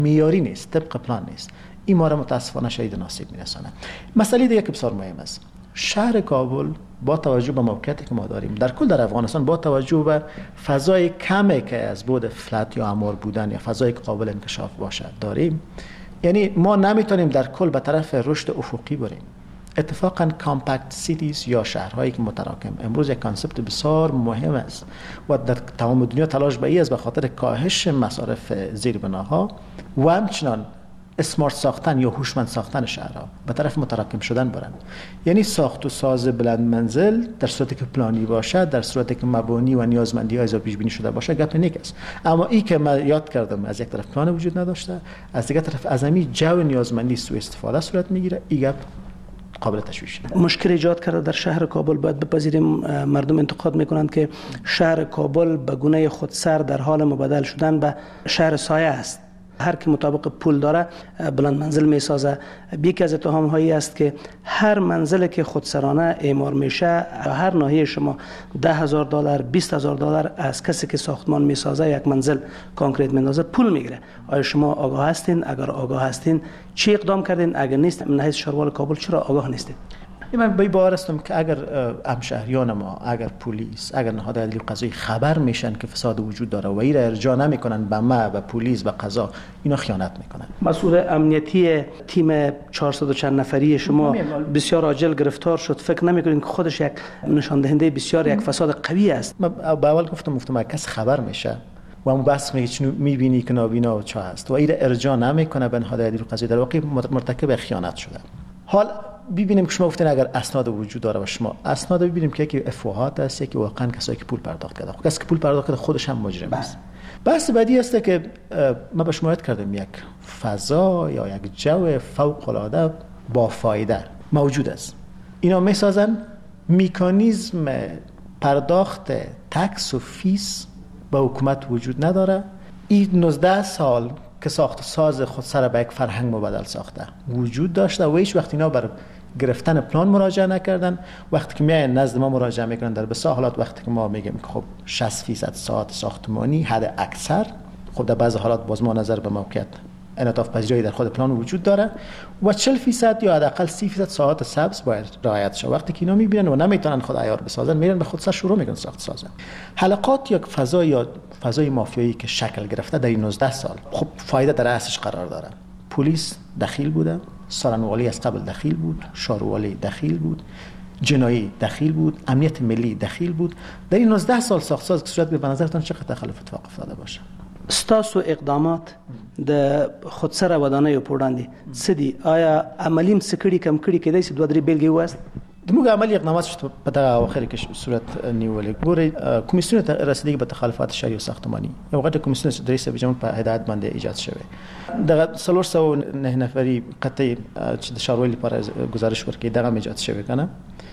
معیاری نیست، طبق پلان نیست. این ما را متاسفانه شدید ناصیب میرسانه. مسئله دیگه که بسیار مهم است، شهر کابل با توجه به موقعیتی که ما داریم در کل در افغانستان، با توجه به فضای کمی که از بود فلت یا امار بودن یا فضای قابل انکشاف باشه داریم، یعنی ما نمیتونیم در کل به طرف رشد افقی بریم. اتفاقا کامپکت سیتیز یا شهرهایی که متراکم امروز یک کانسپت بسیار مهم است و در تمام دنیا تلاش به این است به خاطر کاهش مصارف زیربناها و همچنان اسمارت ساختن یا هوشمند ساختن شهرها به طرف متراکم شدن برند. یعنی ساخت و ساز بلند منزل در صورتی که پلانی باشد، در صورتی که مبانی و نیازمندی ها پیش بینی شده باشه، گپ نیک است. اما این که من یاد کردم از یک طرف پلان وجود نداشته، از دیگر طرف از همین جو نیازمندی سوء استفاده صورت میگیره، این گپ قابل تشویش. مشکل ایجاد کرده در شهر کابل. باید بپذیریم مردم انتقاد میکنند که شهر کابل به گونه خودسر در حال مبادله شدن به شهر سایه است. هر کی مطابق پول داره بلند منزل میسازه. یکی از اتهام هایی است که هر منزل که خودسرانه اعمار میشه هر ناحیه شما $10,000 $20,000 از کسی که ساختمان میسازه یک منزل کانکریت میندازه پول میگیره. آیا شما آگاه هستین؟ اگر آگاه هستین چی اقدام کردین؟ اگر نیست من حیث شهروال کابل چرا آگاه نیستین؟ من به باور هستم که اگر همشهریان ما، اگر پلیس، اگر نهادهای عدلی و قضایی خبر میشن که فساد وجود داره و این را ارجاع نمیکنن به ما، به پلیس، به قضا، اینا خیانت میکنن. مسئول امنیتی تیم 400 چند نفری شما بسیار عاجل گرفتار شد. فکر نمیکنین که خودش یک نشان دهنده بسیار یک فساد قوی است؟ من به اول گفتم کس خبر میشه و اون بس میبینی که نابینا و چه هست و این را ارجاع نمیکنه به نهادهای عدلی و قضایی، در واقع مرتکب خیانت شده. حال ببینیم که شما گفتین اگر اسناد وجود داره و شما اسناد ببینیم که یکی افواهات است، یکی واقعا کسایی که پول پرداخت کرده. خب کسی که پول پرداخت کرده خودش هم مجرم است. بحث بعدی است که ما به شما یاد کردم یک فضا یا یک جو فوق العاده با فایده موجود است. اینا میسازن مکانیزم پرداخت تکس و فیس به حکومت وجود نداره. این 19 سال که ساخت ساز خود سر به یک فرهنگ مبادل ساخته وجود داشته و هیچ وقت اینا بر گرفتن پلان مراجعه نکردن. وقتی که میاین نزد ما مراجعه میکنن در بسیار حالات، وقتی که ما میگیم که خب 60% ساعت ساختمانی حد اکثر، خب در بعض حالات باز ما نظر به موقعیت انعطاف پذیری در خود پلان وجود داره و 40% یا حداقل 30% ساعت سبز باید رعایت شه. وقتی که اینا میبینن و نمیتونن خود عیار بسازن، میرن به خود سر شروع میکنن ساخت سازن. حلقات یا فضای مافیایی که شکل گرفته در این 19 سال، خب فایده در اصلش قرار داره. پلیس دخیل بوده، سارنوالی از قبل دخیل بود، شاروالی دخیل بود، جنایی دخیل بود، امنیت ملی دخیل بود. در این 19 سال ساخت ساز که صورت به نظرتان چقدر تخلف اتفاق افتاده باشه؟ ستاسو اقدامات د خودسره ودانه پوړاندې سدي آیا عملیم سکړي کم کړي کېدای شي دوه درې بیلګې وست؟ دموږ عملی اقدامات شته په دغه اواخر کې صورت نیولې. ګورئ کمیسیون رسیدگی به تخلفات شهری و ساختمانی یو غټه کمیسیون چې درې سبجمون په هدایت باندې ایجاد شوی. دغه 309 نفري قطعي چې د شاروالي لپاره گزارش ورکړي دغه ایجاد شوی کنه.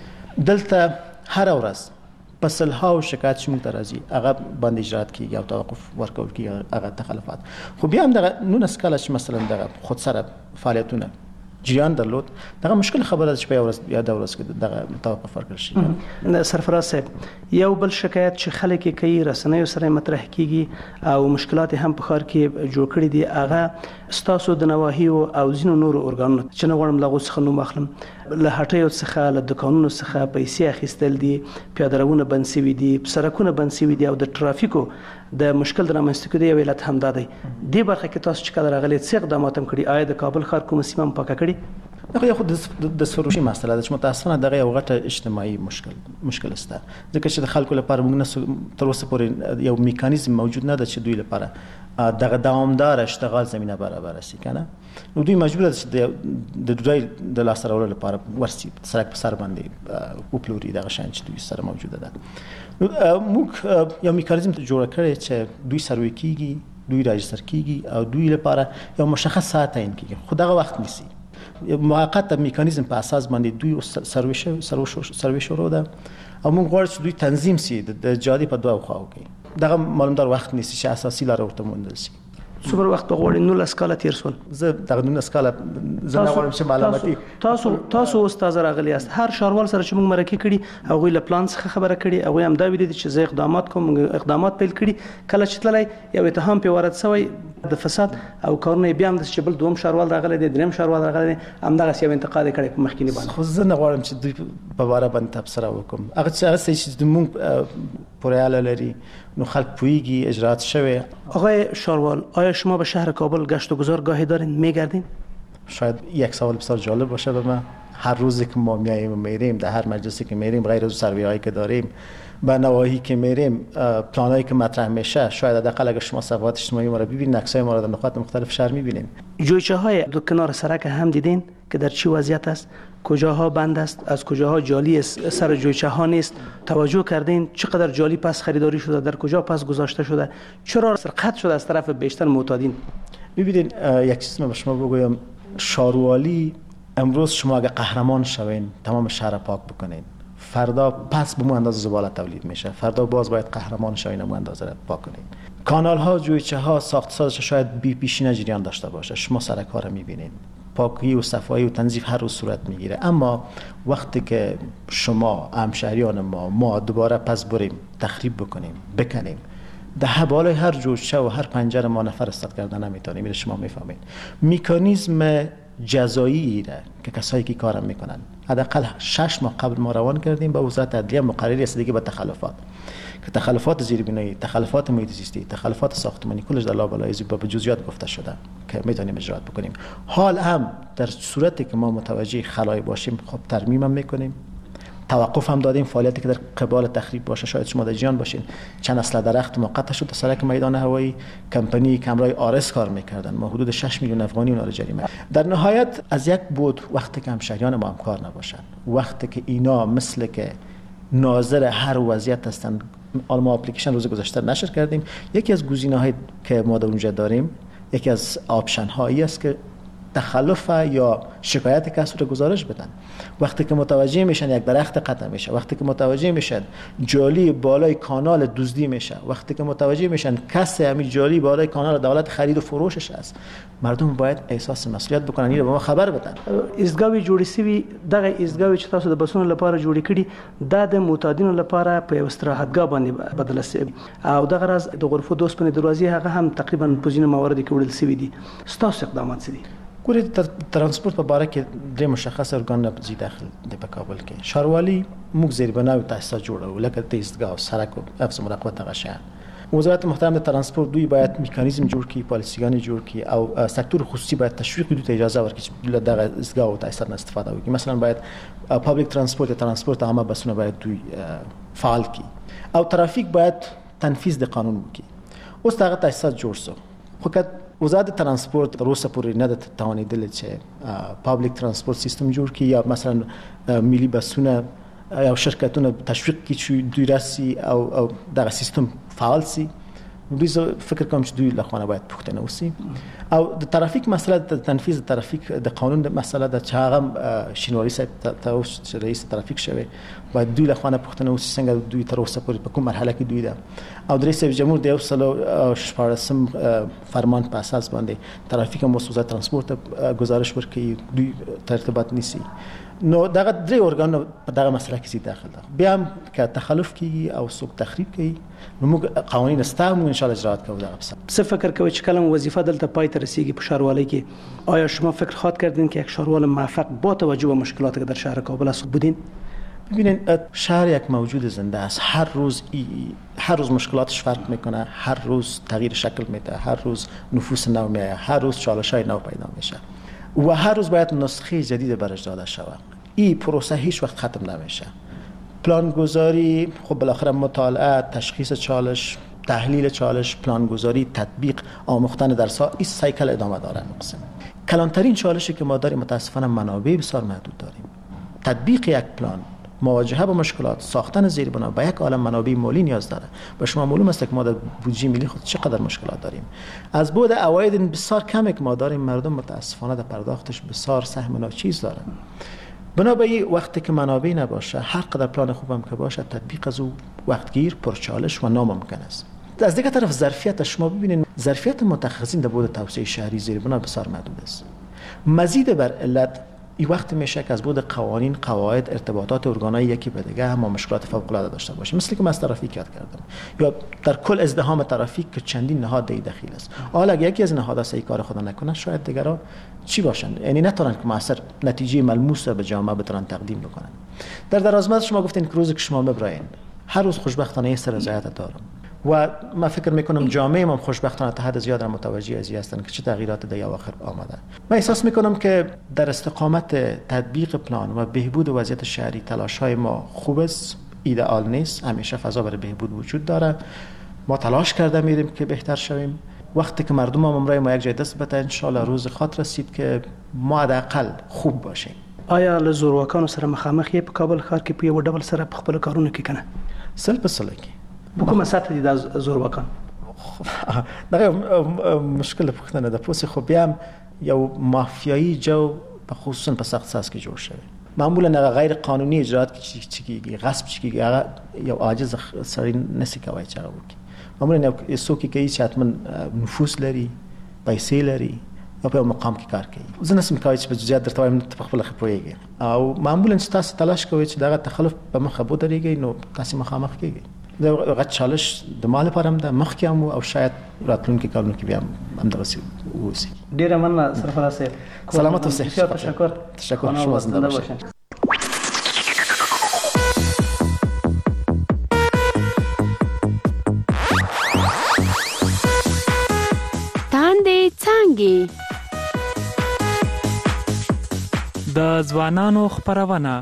دلته هر ورځ پسلها و شکایت شمول ترازی هغه باندې اجرات کیږي او توقف ورکول کیږي هغه تخلفات. خو بیا هم دغه نو نسکاله چې مثلا دغه خود سره فعالیتونه جریان درلود، دغه مشکل خبره چې په یو ورځ یا د ورځ کې دغه توقف ورکړل شي. سرفراز صاحب یو بل شکایت چې خلک یې کوي رسنیو سره مطرح کیږي او مشکلات هم په ښار کې جوړ کړي دي، هغه ستاسو د نواحیو او ځینو نورو ارګانونو چې نه غواړم له هغو څخه نوم اخلم، له هټیو څخه له دوکانونو څخه پیسې اخیستل دي، پیاده روونه بند سوي دي، سړکونه بند سوي دي او د ټرافیکو د مشکل د رامنځته کېدو یو علت همدا دی. دې برخه کې تاسو چې کله راغلي څه اقدامات هم کړي؟ آیا د کابل ښار کومه سیمه هم پاکه کړې؟ دغه خو د سروشي مسله ده چې متاسفانه دغه یو غټه اجتماعي مشکل است، ځکه چې د خلکو لپاره موږ تر اوسه پورې یو میکانیزم موجود نه ده چې دوی لپاره دغه دوامدار اشتغال زمینه برابر شي کنه. نو دوی مجبور دي چې د دوی د لاس راوړلو لپاره ورسي سرک په سر باندې او پلوري دغه شان چې دوی سره موجوده ده. نو موږ یو میکانیزم جوړ کړی چې دوی سروي کیږي، دوی راجستر کیږي او دوی لپاره یو مشخص ساعت تعیین کیږي. خو دغه وخت نیسي، موقت میکانیزم په اساس باندې دوی سروي شروع ده او موږ غواړو چې دوی تنظیم سي د جادي په دوه خواو کې. دغه معلومدار وخت نیسي چې اساسي لاره ورته موندل سي. څومره وخت غواړي؟ 19 کاله تیر شول. زه دغه 19 کاله زه نه غواړم چې معلوماتي تاسو استاد راغلی است. هر شاروال سره چې موږ مرکه کړي هغه له پلان څخه خبره کړي، هغه هم دا ویلي چې زه اقدامات کوم، اقدامات پیل کړي. کله چې تللی یو اتهام په وارد شوی د فساد او کارونه بیا هم د چې بل دوم شاروال راغلی دی، دریم شاروال راغلی دی، همدغه یو انتقاد کړي په مخکینی باندې. خو زه نه غواړم چې دوی په واره باندې تبصره وکم. هغه چې موږ پورې اله لري نو خلک پویږي اجرات شوه. آقای شاروال، آیا شما به شهر کابل گشت و گذار گاهی دارین؟ میگردین؟ شاید یک سوال بسیار جالب باشه به من. هر روزی که ما میریم، در هر مجلسی که میریم، غیر از سروی‌هایی که داریم، به نواحی که میریم، پلانایی که مطرح میشه، شاید حداقل اگر شما صفحات اجتماعی ما رو ببینید، عکسای ما رو در نقاط مختلف شهر میبینیم. جویچه های دو کنار سرک هم دیدین که در چی وضعیت است؟ کجاها بند است، از کجاها جالی سر جویچه ها نیست؟ توجه کردین چقدر جالی پس خریداری شده، در کجا پس گذاشته شده؟ چرا سرقت شده از طرف بیشتر معتادین؟ ببینید یک چیز من به شما بگویم، شاروالی امروز شما اگه قهرمان شوین تمام شهر پاک بکنین، فردا پس به مو اندازه زباله تولید میشه، فردا باز باید قهرمان شوین مو اندازه پاک کنین. کانال ها، جویچه ها، ساخت سازش شاید بی پیشینه جریان داشته باشه، شما سرک ها رو میبینید، پاکی و صفایی و تنظیف هر روز صورت میگیره. اما وقتی که شما همشهریان ما دوباره پس بریم تخریب بکنیم، بکنیم، ده بالای هر جویچه و هر پنجره ما نفر استاد کردن نمیتونیم. میره شما میفهمید مکانیزم جزایی را که کسایی که کارم میکنن حداقل 6 ماه قبل ما روان کردیم به وزارت عدلیه مقرری رسیدگی به تخلفات، که تخلفات زیربنایی، تخلفات محیط زیستی، تخلفات ساختمانی کلش در لابلای به جزئیات گفته شده که میتونیم اجرات بکنیم. حال هم در صورتی که ما متوجه خلای باشیم خب ترمیم هم میکنیم، توقف هم دادیم. فعالیتی که در قبال تخریب باشه، شاید شما در جان باشین چند اصل درخت ما قطع شد سرک میدان هوایی، کمپانی کمرای آرس کار میکردن، ما حدود 6 میلیون افغانی اونا رو جریمه. در نهایت از یک بود وقتی که همشهریان ما هم کار نباشن، وقتی که اینا مثل که ناظر هر وضعیت هستن، ما اپلیکیشن روز گذشته نشر کردیم. یکی از گزینه‌هایی که ما در اونجا داریم، یکی از آپشن هایی است که تخلف یا شکایت کسی رو گزارش بدن. وقتی که متوجه میشن یک درخت قطع میشه، وقتی که متوجه میشن جالی بالای کانال دزدی میشه، وقتی که متوجه میشن کسی همین جالی بالای کانال دولت خرید و فروشش است، مردم باید احساس مسئولیت بکنن، اینو به ما خبر بدن. ایستگاوی جوړی سوي، دغه ایستگاوی چې تاسو د بسونو لپاره جوړی کړي د معتادینو لپاره په استراحتګاه باندې بدل شوی، او دغه راز د غرفو د اوسپنې دروازې هغه هم تقریبا په ځینو مواردو کې وړل شوی دي. ستاسو اقدامات څه دي؟ ګورې ترانسپورت په باره کې درې مشخص ارګان نه داخل دی په کابل کې. شاروالي موږ زیربنا او تاسیسات جوړو لکه د ایستگاه او سرک او حفظ مراقبت هغه شیان. وزارت محترم د ترانسپورت دوی باید میکانیزم جوړ کړي، پالیسیګانې جوړ کړي او سکتور خصوصي باید تشویق دوی ته اجازه ورکړي چې دغه ایستگاه او تاسیسات استفاده وکړي. مثلا باید پابلیک ترانسپورت یا ترانسپورت عامه بسونه باید دوی فعال کړي او ترافیک باید تنفیذ د قانون وکړي. اوس دغه تاسیسات جوړ شو، خو که وزارت ترانسپورت تر اوسه پورې نه ده توانېدلې چې پابلیک ترانسپورت سیستم جوړ کړي یا مثلا ملي بسونه یا شرکتونه تشویق کړي چې دوی راسي او دغه سیستم فعال سي، دوی فکر کوم چې دوی لخوا باید پوښتنه وسی. او د ترافیک مسله د تنفیذ ترافیک د قانون د مسله د چاغم شینواری صاحب ته اوس رئیس ترافیک شوی، باید دوی لخوا پوښتنه وسی څنګه دوی تر اوسه پورې په کوم مرحله کې دوی ده. او د رئیس جمهور د 14 فرمان په اساس باندې ترافیک وزارت ترانسپورت گزارش ورکړي دوی ترتیبات نیسي. نو دغه درې ارګان په دغه مسله کې داخل ده. بیا هم که تخلف کیږي او څوک تخریب کوي نو موږ قوانین استعمال ان شاء الله اجرات کوو. دغه څه فکر کوي چې کلم وظیفه دلته پای ته رسیږي په شهروالۍ کې، آیا شما فکر خواهد کردین که یک شهروال موفق با توجه به مشکلاتی که در شهر کابل است بودین؟ ببینید شهر یک موجود زنده است، هر روز مشکلاتش فرق میکنه، هر روز تغییر شکل میده، هر روز نفوس نو میاد، هر روز چالش‌های نو پیدا میشه و هر روز باید نسخه جدید برش داده شود. این پروسه هیچ وقت ختم نمیشه. پلانگذاری، خب بالاخره مطالعه، تشخیص چالش، تحلیل چالش، پلانگذاری، تطبیق، آموختن درس‌ها، این سایکل ادامه داره. کلانترین چالشی که ما داریم متاسفانه منابع بسیار محدود داریم. تطبیق یک پلان، مواجهه با مشکلات، ساختن زیربنا با یک عالم منابع مالی نیاز داره. به شما معلوم است که ما در بودجه ملی خود چقدر مشکلات داریم. از بود عواید بسیار کمی که ما داریم، مردم متاسفانه در پرداختش بسیار سهم ناچیز دارن. بنابراین وقتی که منابع نباشه، هر قدر پلان خوبم که باشه، تطبیق از او وقتگیر، پرچالش و ناممکن است. از دیگه طرف ظرفیت شما ببینید، ظرفیت متخصصین در بود توسعه شهری زیر بنا بسیار محدود است. مزید بر علت این وقت میشه که از بود قوانین، قواعد، ارتباطات ارگان‌های یکی به دیگه هم مشکلات فوق‌العاده داشته باشه، مثل که من از ترافیک یاد کردم یا در کل ازدحام ترافیک که چندین نهاد دخیل است. حالا اگه یکی از نهادها صحیح کار خود نکنه، شاید دیگرها چی باشن، یعنی نتونن که مؤثر نتیجه ملموس به جامعه بتونن تقدیم بکنن. در درازمد شما گفتین که روزی که شما ببراین، هر روز خوشبختانه سر رضایت دارم و من فکر میکنم جامعه ما خوشبختانه تا حد زیاد متوجه ازی هستند که چه تغییرات در اواخر آمده. من احساس میکنم که در استقامت تطبیق پلان و بهبود وضعیت شهری تلاش‌های ما خوب است، ایدئال نیست، همیشه فضا برای بهبود وجود داره. ما تلاش کرده میریم که بهتر شویم. وقتی که مردم هم امرای ما یک جای دست بده، ان شاء الله روز خاطر رسید که ما حداقل خوب باشیم. آیا له زورواکانو سره مخامخ یې په کابل ښار کې په یو ډول سره په خپل کارونو کې کنه؟ سل په سل کې په کومه سطح دي د زورواکان؟ دغه مشکل پوښتنه ده. پوسې خو بیا هم یو مافیایی جو په خصوصا په سخت ساز کې جوړ شوی. معمولا غیر قانوني اجرات چې کیږي، غصب چې کیږي، هغه یو عاجز سړی نسی کوي چې هغه وکړي. معمولا یو څوک کوي چې حتما نفوذ لري، پیسې لري او په مقام کې کار کوي. زه نسم کوي چې په جزئیات درته وایم، ته خپل خپويږي او معمولا چې تاسو تلاش کوئ چې دغه تخلف په مخه بودريږي، نو تاسو مخامخ کیږي. دغه چالش د مال لپاره هم ده، مخکې هم او شاید راتلونکي کارونو کې بیا هم دغسې ووسي. ډېره مننه سرفراز صاحب. سلامت اوسئ. تشکر. شما زنده باشید. تاندې څانګې د ځوانانو خپرونه.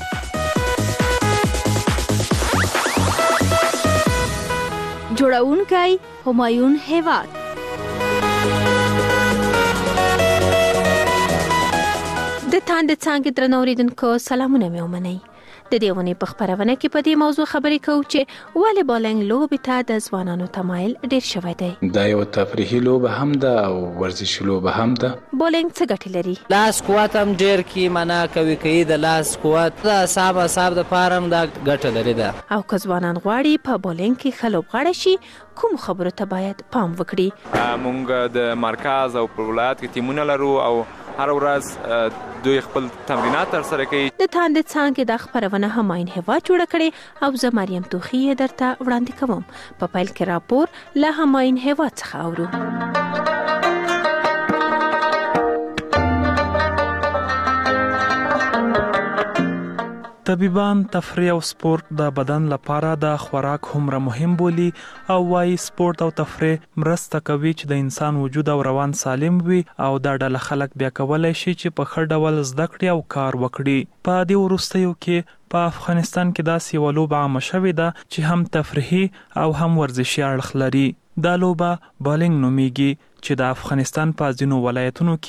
جوړونکی همایون هیواد. د تاندې څانګې درنو اوریدونکو سلامونه مې ومنئ. د دې ونې په خپرونه کې په دې موضوع خبرې کوو چې ولې بولینګ لوبې ته د ځوانانو تمایل ډېر شوی دی. دا یو تفریحي لوبه هم ده او ورزشي لوبه هم ده. بولینګ څه ګټې لري؟ لاس قوت هم ډېر کی معنا کوي کوي د لاس قوت د اعصاب د پاره هم دا ګټه لري ده. او که ځوانان غواړي په بولینګ کې ښه لوبغاړي شي، کوم خبرو ته باید پام وکړي؟ مونږ د مرکز او په ولایت کې ټیمونه لرو او هر ورځ دوی خپل تمرینات ترسره کوي. د تاندې څانګې د خپرونه همایون هیواد جوړه کړې او زه مریم توخی یې درته وړاندې کوم. په پیل کې راپور له همایون هیواد څخه اورو. طبيبان تفریح او سپورت د بدن لپاره د خوراک هومره مهم بولي او وايي سپورت او تفریح مرسته کوي چې د انسان وجود او روان سالم وي او د ډله خلک بیا کولای شي چې په ښه ډول زده کړي او کار وکړي. په دې وروستیو کې په افغانستان کې داسې یوه لوبه عامه شوې ده چې هم تفریحي او هم ورزشي اړخ لري. دا لوبه بالینګ نومیږي چې د افغانستان په ځینو ولایتونو کې